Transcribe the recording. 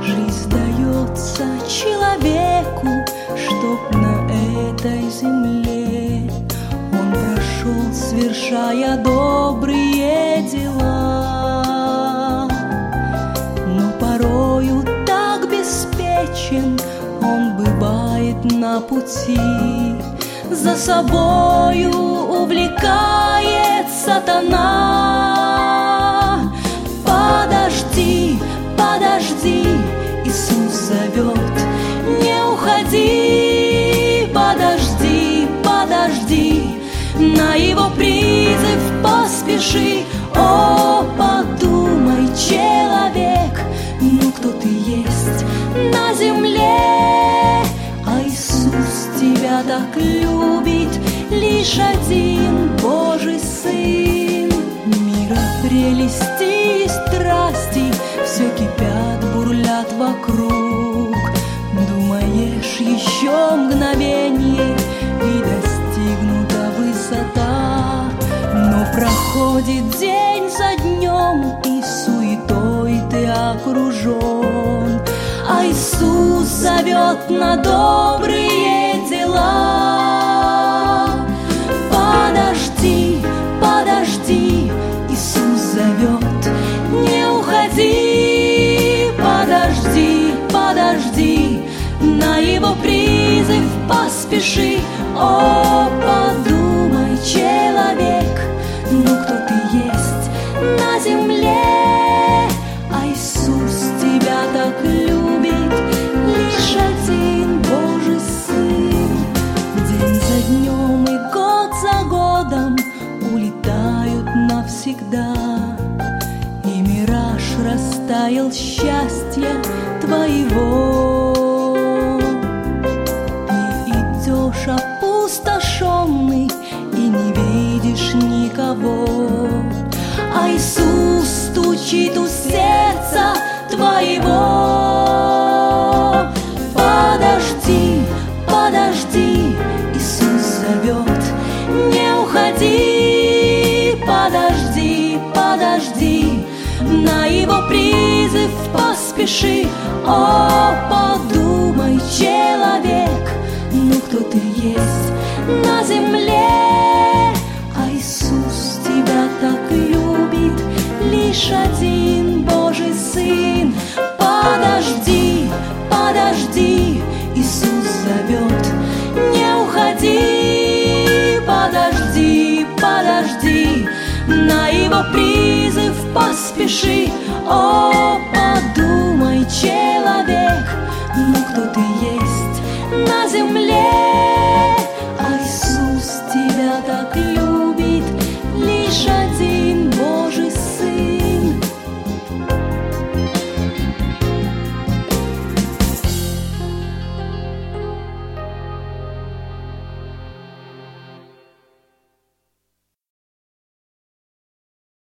Жизнь дается человеку, чтоб на этой земле он прошел, совершая добрые дела. Но порою так беспечен он бывает на пути, за собою увлекает сатана. Подожди, подожди, Иисус зовет, не уходи. Подожди, подожди, на Его призыв поспеши. О, подумай, человек, ну кто ты есть на земле? А Иисус тебя так любит, лишь один Божий Сын. Мира прелести и страсти все кипят, бурлят вокруг. Думаешь, еще мгновенье и достигнута высота. Но проходит день за днем, и суетой ты окружен, а Иисус зовет на добрые дела. Подожди, подожди, Иисус зовет, не уходи. Подожди, подожди, на Его призыв поспеши. О, подумай, человек, ну кто ты есть на земле? А Иисус тебя так любит, лишь один Божий Сын. День за днем и год за годом улетают навсегда, и мираж растаял счастья твоего. Ты идешь опустошенный и не видишь никого, а Иисус стучит у сердца твоего. Подожди, подожди, Иисус зовет, не уходи. Подожди, подожди, на Его призыв поспеши. О, подумай, человек, ну кто ты есть на земле? А Иисус тебя так любит, лишь один Божий Сын. Подожди, подожди, Иисус зовет, не уходи. Подожди, подожди, на Его призыв поспеши. О, подумай, человек, ну кто ты есть на земле?